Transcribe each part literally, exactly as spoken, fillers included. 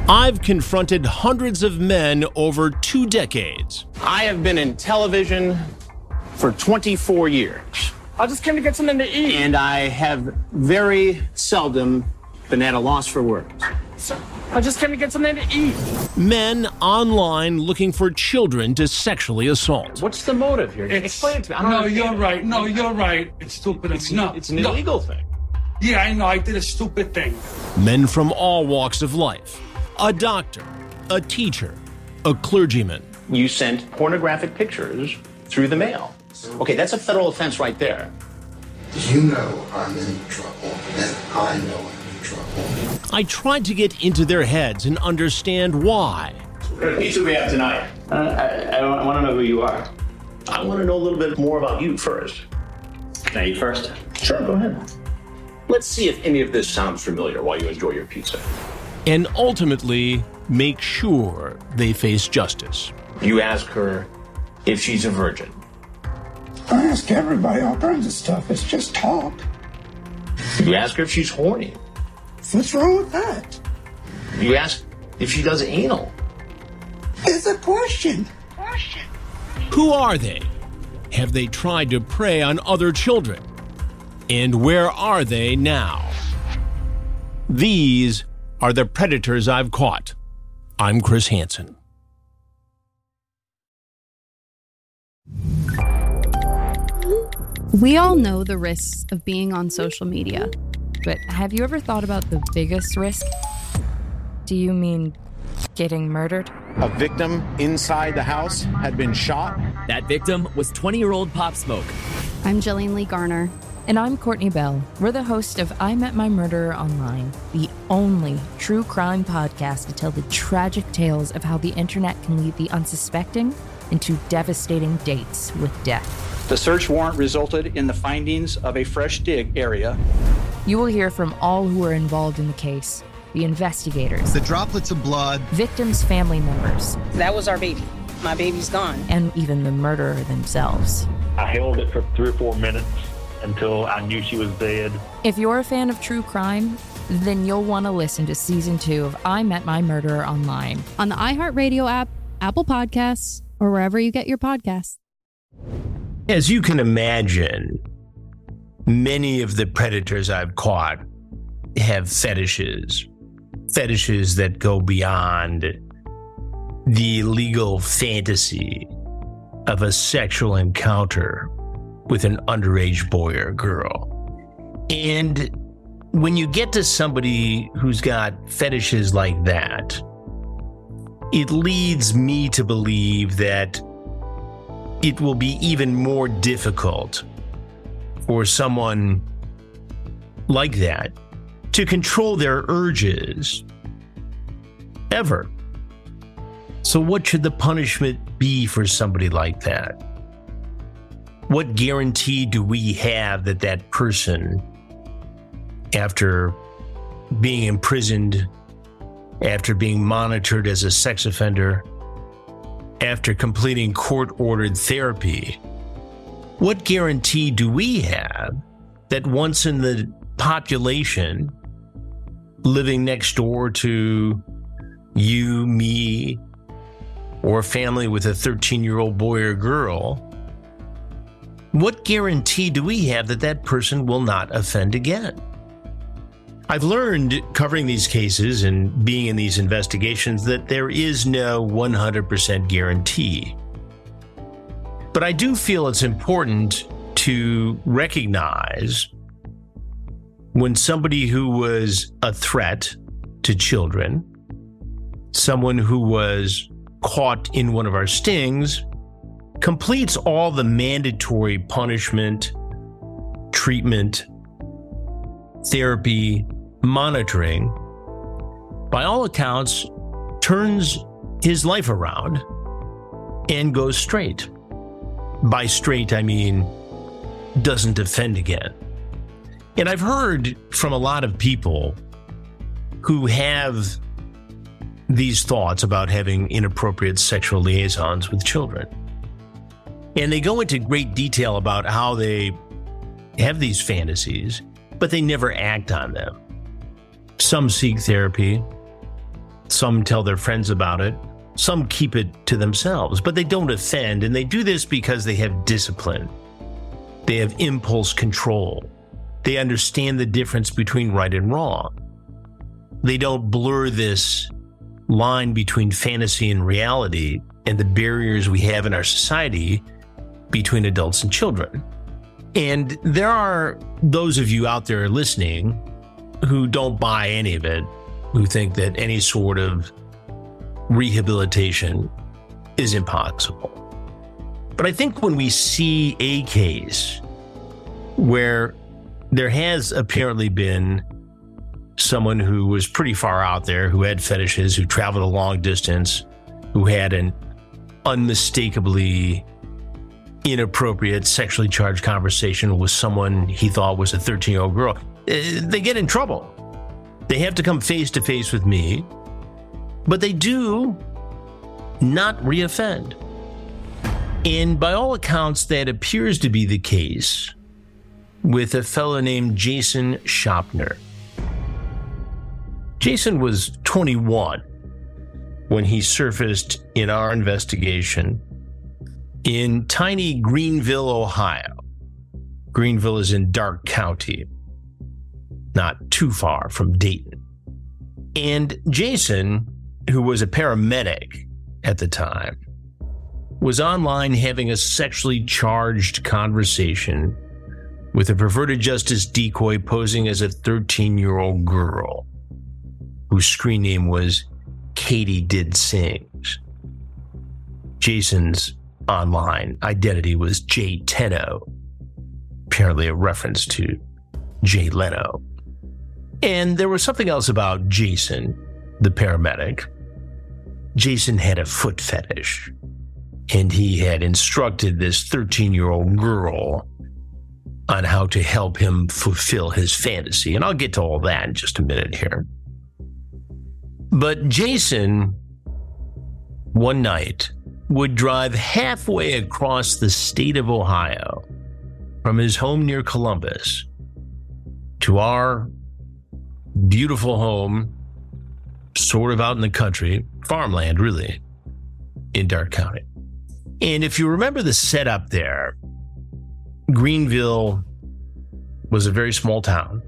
I've confronted hundreds of men over two decades. I have been in television for twenty-four years. I just came to get something to eat. And I have very seldom been at a loss for words. Sir, I just came to get something to eat. Men online looking for children to sexually assault. What's the motive here? It's, Explain it to me. I don't no, understand. you're right. No, you're right. It's stupid. It's, no, it's an no. illegal thing. Yeah, I know. I did a stupid thing. Men from all walks of life. A doctor, a teacher, a clergyman. You sent pornographic pictures through the mail. Okay, that's a federal offense right there. You know I'm in trouble, and I know I'm in trouble. I tried to get into their heads and understand why. What kind of pizza we have tonight? Uh, I, I, I want to know who you are. I want to know a little bit more about you first. Can I eat first? Sure, go ahead. Let's see if any of this sounds familiar while you enjoy your pizza. And ultimately make sure they face justice. You ask her if she's a virgin. I ask everybody all kinds of stuff. It's just talk. You ask her if she's horny. What's wrong with that? You ask if she does anal. It's a question. Question. Who are they? Have they tried to prey on other children? And where are they now? These are the predators I've caught. I'm Chris Hansen. We all know the risks of being on social media, but have you ever thought about the biggest risk? Do you mean getting murdered? A victim inside the house had been shot. That victim was twenty-year-old Pop Smoke. I'm Jillian Lee Garner. And I'm Courtney Bell. We're the host of I Met My Murderer Online, the only true crime podcast to tell the tragic tales of how the internet can lead the unsuspecting into devastating dates with death. The search warrant resulted in the findings of a fresh dig area. You will hear from all who are involved in the case, the investigators, the droplets of blood, victims' family members. That was our baby. My baby's gone. And even the murderer themselves. I held it for three or four minutes until I knew she was dead. If you're a fan of true crime, then you'll want to listen to season two of I Met My Murderer Online on the iHeartRadio app, Apple Podcasts, or wherever you get your podcasts. As you can imagine, many of the predators I've caught have fetishes, fetishes that go beyond the legal fantasy of a sexual encounter with an underage boy or girl. And when you get to somebody who's got fetishes like that, it leads me to believe that it will be even more difficult for someone like that to control their urges ever. So what should the punishment be for somebody like that? What guarantee do we have that that person, after being imprisoned, after being monitored as a sex offender, after completing court-ordered therapy, what guarantee do we have that once in the population, living next door to you, me, or a family with a thirteen-year-old boy or girl, what guarantee do we have that that person will not offend again? I've learned covering these cases and being in these investigations that there is no one hundred percent guarantee. But I do feel it's important to recognize when somebody who was a threat to children, someone who was caught in one of our stings, completes all the mandatory punishment, treatment, therapy, monitoring, by all accounts, turns his life around and goes straight. By straight, I mean doesn't offend again. And I've heard from a lot of people who have these thoughts about having inappropriate sexual liaisons with children. And they go into great detail about how they have these fantasies, but they never act on them. Some seek therapy. Some tell their friends about it. Some keep it to themselves, but they don't offend, and they do this because they have discipline. They have impulse control. They understand the difference between right and wrong. They don't blur this line between fantasy and reality and the barriers we have in our society between adults and children. And there are those of you out there listening who don't buy any of it, who think that any sort of rehabilitation is impossible. But I think when we see a case where there has apparently been someone who was pretty far out there, who had fetishes, who traveled a long distance, who had an unmistakably inappropriate sexually charged conversation with someone he thought was a thirteen-year-old girl, they get in trouble. They have to come face to face with me, but they do not reoffend. And by all accounts, that appears to be the case with a fellow named Jason Shopner. Jason was twenty-one when he surfaced in our investigation in tiny Greenville, Ohio. Greenville is in Darke County, not too far from Dayton. And Jason, who was a paramedic at the time, was online having a sexually charged conversation with a perverted justice decoy posing as a thirteen-year-old girl whose screen name was Katie Did Sings. Jason's online identity was Jay Tenno, apparently a reference to Jay Leno. And there was something else about Jason, the paramedic. Jason had a foot fetish, and he had instructed this thirteen-year-old girl on how to help him fulfill his fantasy. And I'll get to all that in just a minute here. But Jason, one night, would drive halfway across the state of Ohio from his home near Columbus to our beautiful home, sort of out in the country, farmland really, in Darke County. And if you remember the setup there, Greenville was a very small town,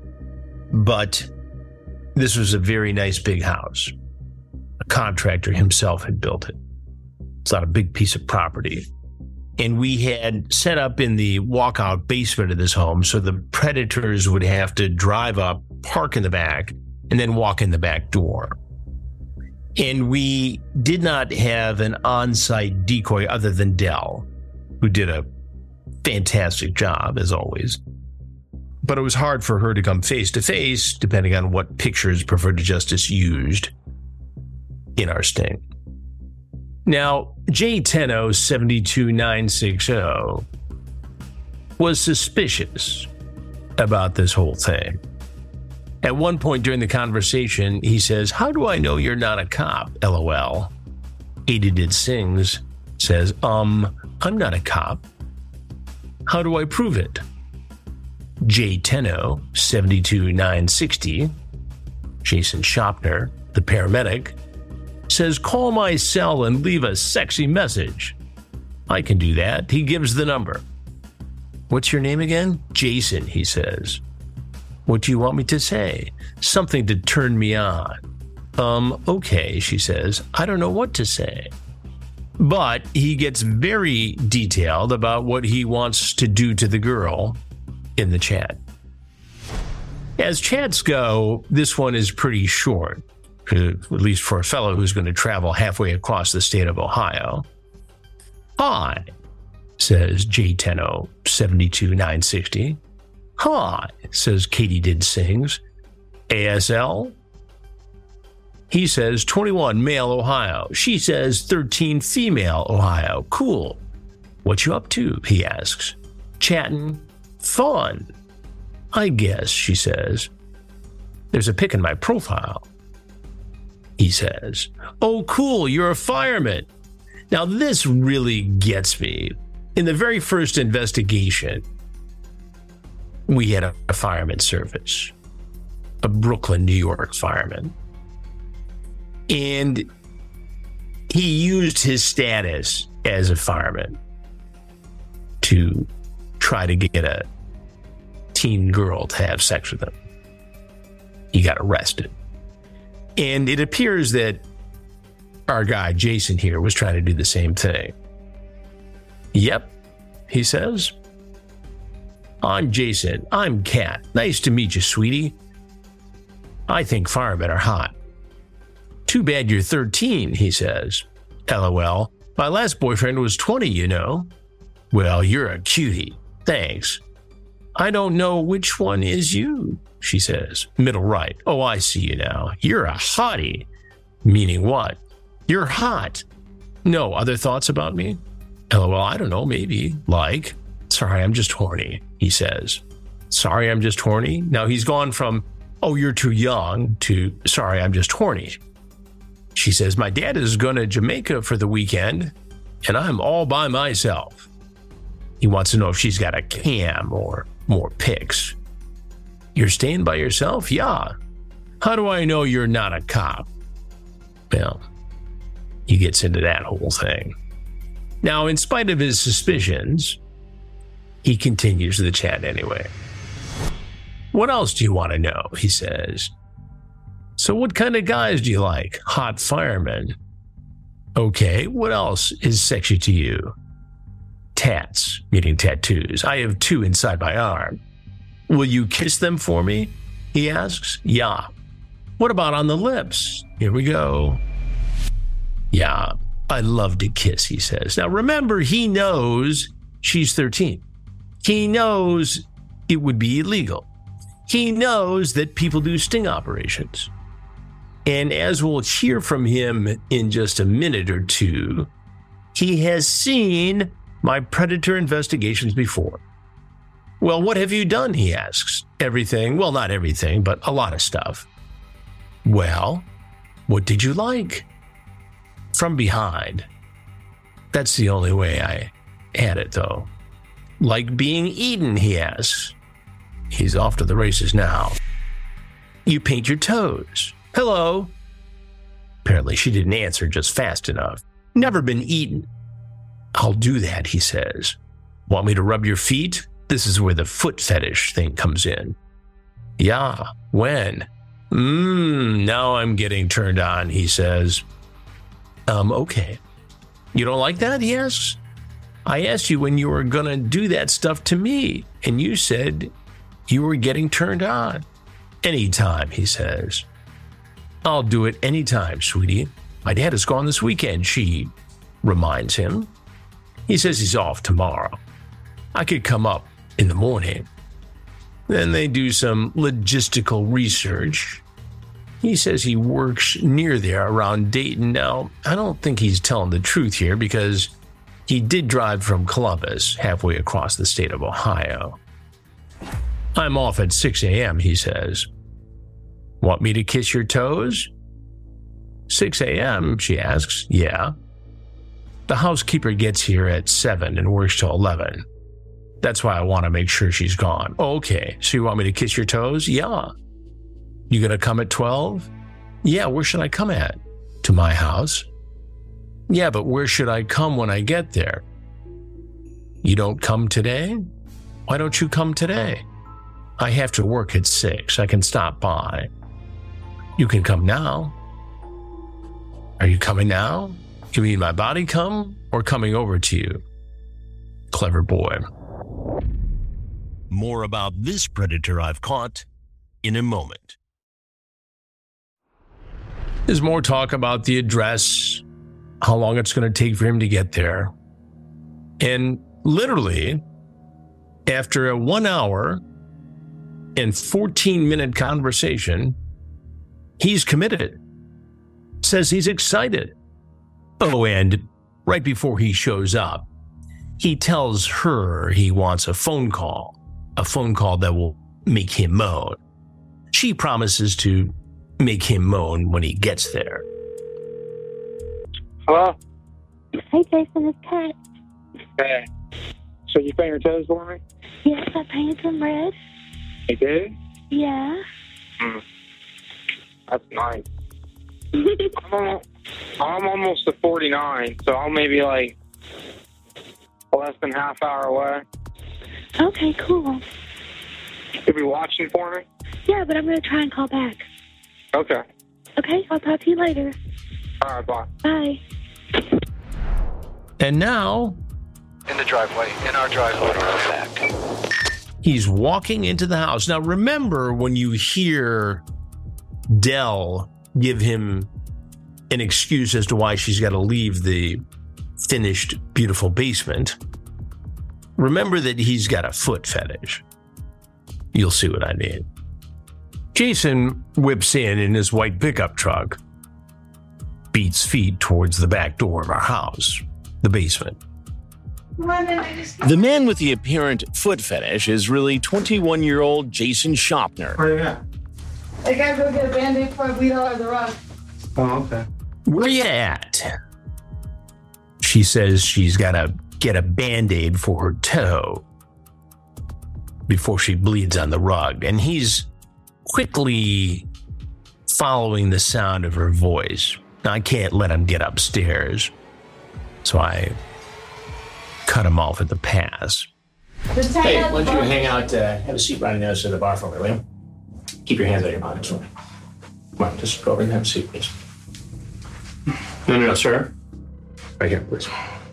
but this was a very nice big house. A contractor himself had built it. It's not a big piece of property. And we had set up in the walkout basement of this home so the predators would have to drive up, park in the back, and then walk in the back door. And we did not have an on-site decoy other than Dell, who did a fantastic job, as always. But it was hard for her to come face-to-face, depending on what pictures Perverted Justice used in our sting. Now, Jay Tenno seven two nine six zero was suspicious about this whole thing. At one point during the conversation, he says, "How do I know you're not a cop? LOL. Katie Did Sings says, um, I'm not a cop. How do I prove it?" Jay Tenno seven two nine six zero, Jason Shopner, the paramedic, says, "Call my cell and leave a sexy message." I can do that. He gives the number. "What's your name again?" "Jason," he says. "What do you want me to say?" "Something to turn me on." Um, okay, she says. "I don't know what to say." But he gets very detailed about what he wants to do to the girl in the chat. As chats go, this one is pretty short, at least for a fellow who's going to travel halfway across the state of Ohio. "Hi," says Jay Tenno seven two nine six zero. "Hi," says Katie Did Sings. "A S L?" He says twenty-one, male, Ohio. She says thirteen, female, Ohio. "Cool. What you up to?" he asks. "Chatting. Fun, I guess," she says. "There's a pic in my profile," he says. "Oh, cool, you're a fireman." Now, this really gets me. In the very first investigation, we had a, a fireman service, a Brooklyn, New York fireman. And he used his status as a fireman to try to get a teen girl to have sex with him. He got arrested. And it appears that our guy, Jason, here was trying to do the same thing. Yep, he says. I'm Jason. I'm Kat. Nice to meet you, sweetie. I think firemen are hot. Too bad you're thirteen, he says. LOL. My last boyfriend was twenty, you know. Well, you're a cutie. Thanks. I don't know which one is you, she says. Middle right. Oh, I see you now. You're a hottie. Meaning what? You're hot. No other thoughts about me? LOL, I don't know, maybe. Like, sorry, I'm just horny, he says. Sorry, I'm just horny? Now he's gone from, oh, you're too young, to, sorry, I'm just horny. She says, my dad is going to Jamaica for the weekend, and I'm all by myself. He wants to know if she's got a cam or more pics. You're staying by yourself? Yeah. How do I know you're not a cop? Well, he gets into that whole thing. Now, in spite of his suspicions, he continues the chat anyway. What else do you want to know? He says. So what kind of guys do you like? Hot firemen. Okay, what else is sexy to you? Tats, meaning tattoos. I have two inside my arm. Will you kiss them for me? He asks. Yeah. What about on the lips? Here we go. Yeah, I love to kiss, he says. Now remember, he knows she's thirteen. He knows it would be illegal. He knows that people do sting operations. And as we'll hear from him in just a minute or two, he has seen my predator investigations before. Well, what have you done? He asks. Everything. Well, not everything, but a lot of stuff. Well, what did you like? From behind. That's the only way I had it, though. Like being eaten, he asks. He's off to the races now. You paint your toes. Hello. Apparently she didn't answer just fast enough. Never been eaten. I'll do that, he says. Want me to rub your feet? This is where the foot fetish thing comes in. Yeah, when? Mmm, now I'm getting turned on, he says. Um, okay. You don't like that, he asks? I asked you when you were gonna do that stuff to me, and you said you were getting turned on. Anytime, he says. I'll do it anytime, sweetie. My dad is gone this weekend, she reminds him. He says he's off tomorrow. I could come up in the morning. Then they do some logistical research. He says he works near there around Dayton. Now, I don't think he's telling the truth here because he did drive from Columbus halfway across the state of Ohio. I'm off at six a.m., he says. Want me to kiss your toes? six a.m., she asks. Yeah. The housekeeper gets here at seven and works till eleven. That's why I want to make sure she's gone. Okay, so you want me to kiss your toes? Yeah. You gonna come at twelve? Yeah, where should I come at? To my house. Yeah, but where should I come when I get there? You don't come today? Why don't you come today? I have to work at six. I can stop by. You can come now. Are you coming now? You mean my body come or coming over to you? Clever boy. More about this predator I've caught in a moment. There's more talk about the address, how long it's going to take for him to get there. And literally, after a one hour and fourteen minute conversation, he's committed. Says he's excited. Oh, and right before he shows up, he tells her he wants a phone call, a phone call that will make him moan. She promises to make him moan when he gets there. Hello? Hey, Jason, it's Kat. Hey. So you paint your toes for me? Yes, I painted them red. You did? Yeah. Mm. That's nice. I'm, al- I'm almost to forty-nine, so I'm maybe like less than half hour away. Okay, cool. You'll be watching for me? Yeah, but I'm going to try and call back. Okay. Okay, I'll talk to you later. All right, bye. Bye. And now, in the driveway, in our driveway, back. He's walking into the house. Now, remember when you hear Dell give him an excuse as to why she's got to leave the finished, beautiful basement, remember that he's got a foot fetish. You'll see what I mean. Jason whips in in his white pickup truck, beats feet towards the back door of our house, the basement. The man with the apparent foot fetish is really twenty-one-year-old Jason Shopner. Where are you at? I gotta go get a Band-Aid before I bleed all over the rug. Oh, okay. Where you at? She says she's got to get a Band-Aid for her toe before she bleeds on the rug. And he's quickly following the sound of her voice. Now, I can't let him get upstairs, so I cut him off at the pass. Hey, why don't you hang out, uh, have a seat right on the other side of the bar for me, will you? Keep your hands out of your pockets for me. Come on, just go over and have a seat, please. No, no, no, sir. Right here, please.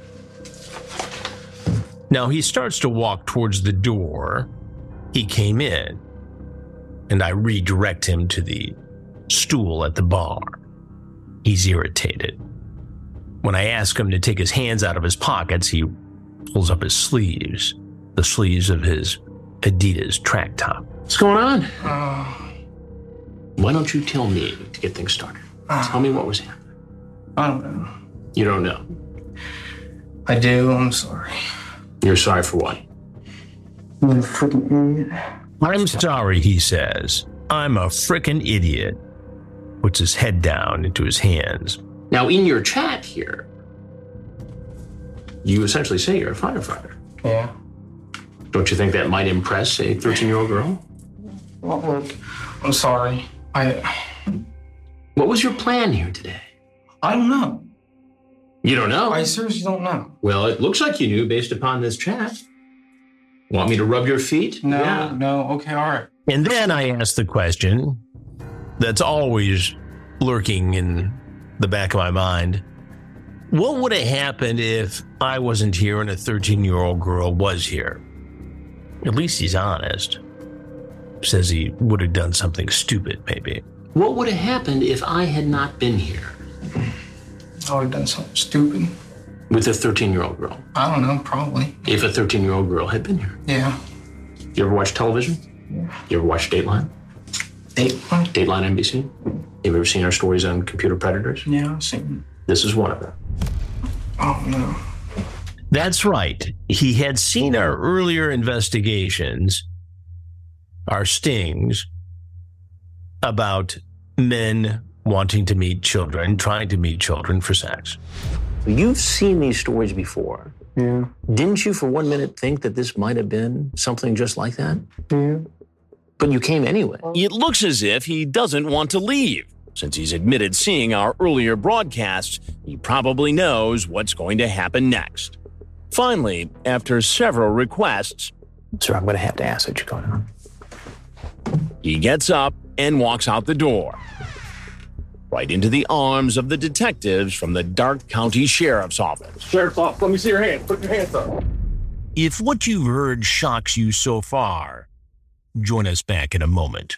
Now he starts to walk towards the door he came in, and I redirect him to the stool at the bar. He's irritated. When I ask him to take his hands out of his pockets, he pulls up his sleeves, the sleeves of his Adidas track top. What's going on? Uh, Why don't you tell me to get things started? uh, Tell me what was happening. I don't know. You don't know. I do. I'm sorry. You're sorry for what? I'm a freaking idiot. I'm sorry, he says. I'm a frickin' idiot. Puts his head down into his hands. Now, in your chat here, you essentially say you're a firefighter. Yeah. Don't you think that might impress a thirteen-year-old girl? Well, look, I'm sorry. I. What was your plan here today? I don't know. You don't know? I seriously don't know. Well, it looks like you knew based upon this chat. Want me to rub your feet? No, Yeah. no. Okay, all right. And then I ask the question that's always lurking in the back of my mind. What would have happened if I wasn't here and a thirteen-year-old girl was here? At least he's honest. Says he would have done something stupid, maybe. What would have happened if I had not been here? I would have done something stupid. With a thirteen-year-old girl? I don't know, probably. If a thirteen-year-old girl had been here? Yeah. You ever watch television? Yeah. You ever watch Dateline? Dateline? Dateline N B C? You ever seen our stories on computer predators? Yeah, I've seen This is one of them. Oh, no. That's right. He had seen our earlier investigations, our stings, about men wanting to meet children, trying to meet children for sex. You've seen these stories before. Yeah. Didn't you for one minute think that this might have been something just like that? Yeah. But you came anyway. It looks as if he doesn't want to leave. Since he's admitted seeing our earlier broadcasts, he probably knows what's going to happen next. Finally, after several requests, Sir, I'm going to have to ask what you're going on. he gets up and walks out the door, right into the arms of the detectives from the Darke County Sheriff's Office. Sheriff's off. Let me see your hand. Put your hands up. If what you've heard shocks you so far, join us back in a moment.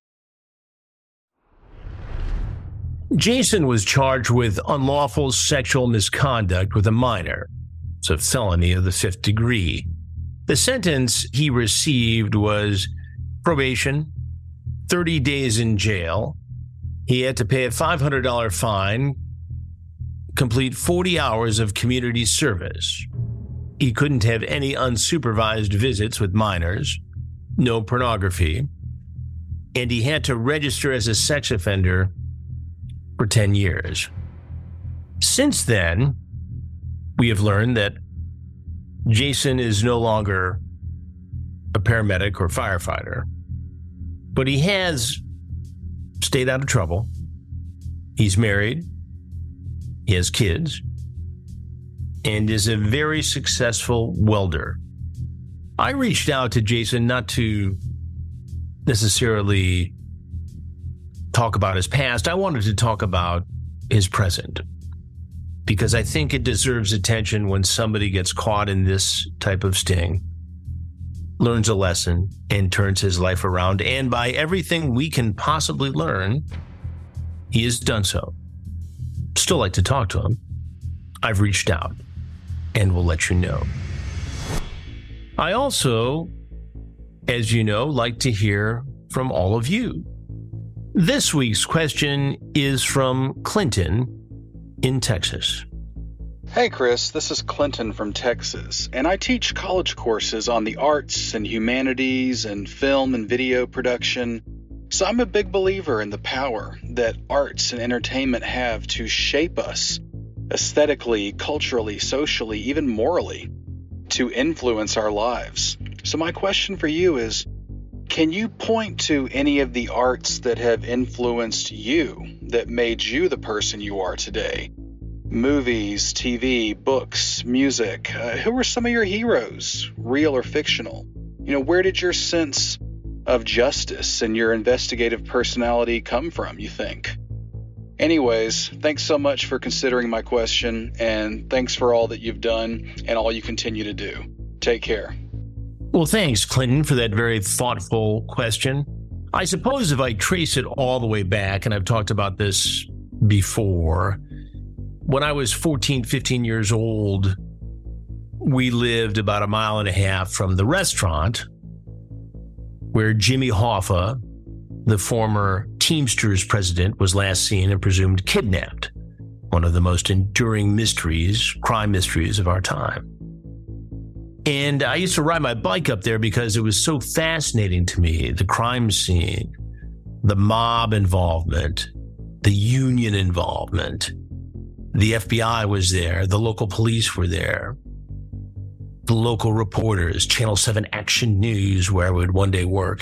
Jason was charged with unlawful sexual misconduct with a minor. It's a felony of the fifth degree. The sentence he received was probation, thirty days in jail. He had to pay a five hundred dollars fine, complete forty hours of community service. He couldn't have any unsupervised visits with minors, no pornography, and he had to register as a sex offender for ten years. Since then, we have learned that Jason is no longer a paramedic or firefighter, but he has stayed out of trouble. He's married, he has kids, and is a very successful welder. I reached out to Jason not to necessarily talk about his past. I wanted to talk about his present, because I think it deserves attention when somebody gets caught in this type of sting, learns a lesson, and turns his life around. And by everything we can possibly learn, he has done so. Still like to talk to him. I've reached out and will let you know. I also, as you know, like to hear from all of you. This week's question is from Clinton in Texas. Hey Chris, this is Clinton from Texas, and I teach college courses on the arts and humanities and film and video production. So I'm a big believer in the power that arts and entertainment have to shape us aesthetically, culturally, socially, even morally, to influence our lives. So my question for you is, can you point to any of the arts that have influenced you, that made you the person you are today? Movies, T V, books, music. Uh, who were some of your heroes, real or fictional? You know, where did your sense of justice and your investigative personality come from, you think? Anyways, thanks so much for considering my question, and thanks for all that you've done and all you continue to do. Take care. Well, thanks, Clinton, for that very thoughtful question. I suppose if I trace it all the way back, and I've talked about this before, when I was fourteen, fifteen years old, we lived about a mile and a half from the restaurant where Jimmy Hoffa, the former Teamsters president, was last seen and presumed kidnapped. One of the most enduring mysteries, crime mysteries of our time. And I used to ride my bike up there because it was so fascinating to me. The crime scene, the mob involvement, the union involvement. The F B I was there. The local police were there. The local reporters, Channel seven Action News, where I would one day work.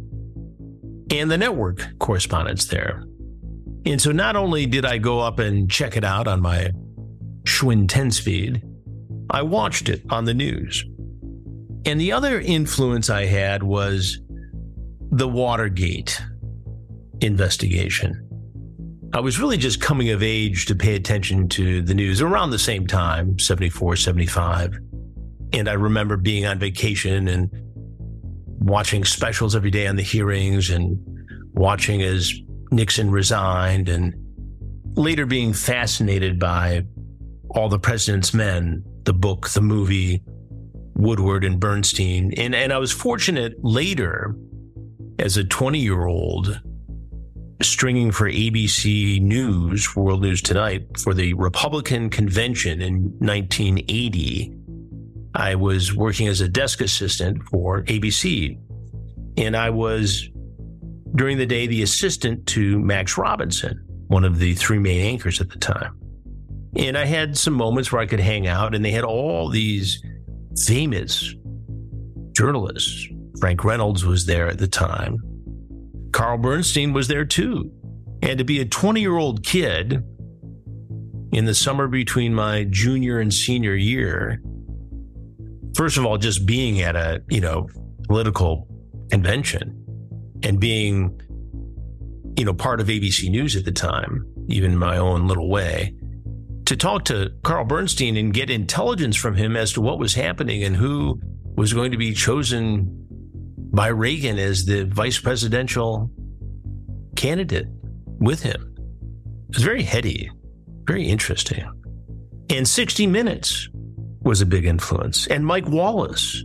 And the network correspondents there. And so not only did I go up and check it out on my Schwinn ten speed, I watched it on the news. And the other influence I had was the Watergate investigation. I was really just coming of age to pay attention to the news around the same time, seventy-four, seventy-five. And I remember being on vacation and watching specials every day on the hearings and watching as Nixon resigned, and later being fascinated by All the President's Men, the book, the movie, Woodward and Bernstein. And, and I was fortunate later, as a twenty-year-old, stringing for A B C News, World News Tonight, for the Republican convention in nineteen eighty. I was working as a desk assistant for A B C. And I was, during the day, the assistant to Max Robinson, one of the three main anchors at the time. And I had some moments where I could hang out, and they had all these famous journalists. Frank Reynolds was there at the time. Carl Bernstein was there too. And to be a twenty-year-old kid in the summer between my junior and senior year, first of all, just being at a, you know, political convention and being, you know, part of A B C News at the time, even in my own little way, to talk to Carl Bernstein and get intelligence from him as to what was happening and who was going to be chosen by Reagan as the vice presidential candidate with him. It was very heady, very interesting. And sixty minutes was a big influence. And Mike Wallace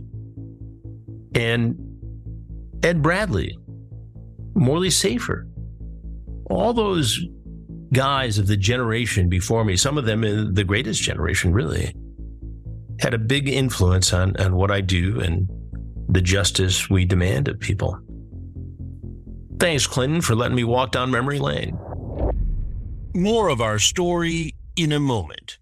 and Ed Bradley, Morley Safer, all those guys of the generation before me, some of them in the greatest generation, really, had a big influence on, on what I do and the justice we demand of people. Thanks, Clinton, for letting me walk down memory lane. More of our story in a moment.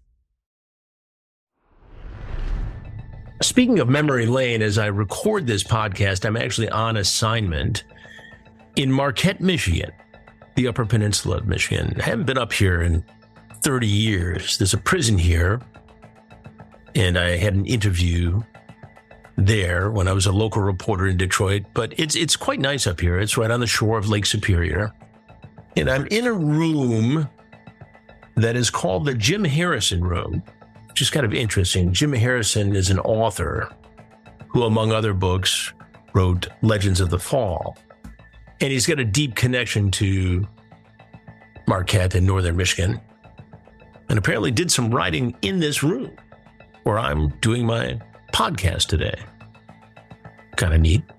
Speaking of memory lane, as I record this podcast, I'm actually on assignment in Marquette, Michigan, the Upper Peninsula of Michigan. I haven't been up here in thirty years. There's a prison here, and I had an interview there when I was a local reporter in Detroit, but it's it's quite nice up here. It's right on the shore of Lake Superior. And I'm in a room that is called the Jim Harrison Room, which is kind of interesting. Jim Harrison is an author who, among other books, wrote Legends of the Fall. And he's got a deep connection to Marquette in northern Michigan, and apparently did some writing in this room where I'm doing my podcast today. Kind of neat.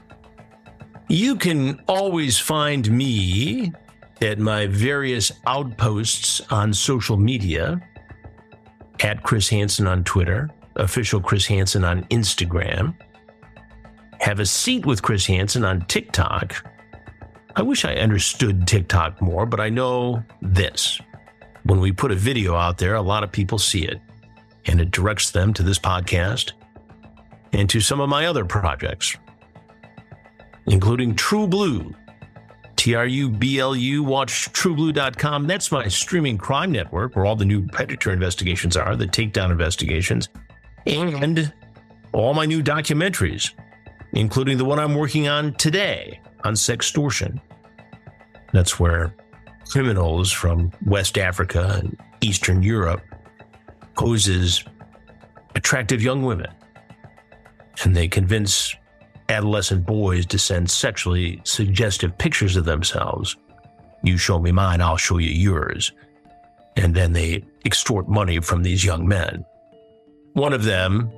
You can always find me at my various outposts on social media, at Chris Hansen on Twitter, official Chris Hansen on Instagram, Have a Seat with Chris Hansen on TikTok. I wish I understood TikTok more, but I know this. When we put a video out there, a lot of people see it, and it directs them to this podcast and to some of my other projects, including True Blue, T R U B L U, watch true blue dot com. That's my streaming crime network where all the new Predator investigations are, the takedown investigations, and all my new documentaries, including the one I'm working on today on sextortion. That's where criminals from West Africa and Eastern Europe poses attractive young women, and they convince adolescent boys to send sexually suggestive pictures of themselves. You show me mine, I'll show you yours. And then they extort money from these young men. One of them,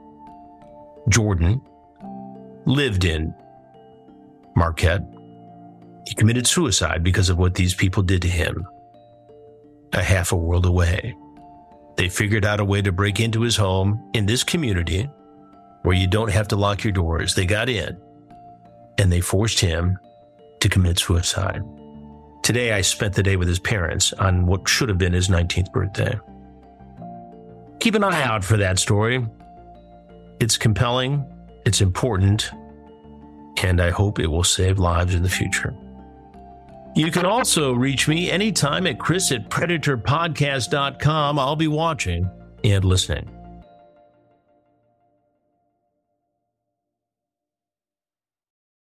Jordan, lived in Marquette. He committed suicide because of what these people did to him. A half a world away. They figured out a way to break into his home in this community where you don't have to lock your doors. They got in, and they forced him to commit suicide. Today, I spent the day with his parents on what should have been his nineteenth birthday. Keep an eye out for that story. It's compelling, it's important, and I hope it will save lives in the future. You can also reach me anytime at Chris at predator podcast dot com. I'll be watching and listening.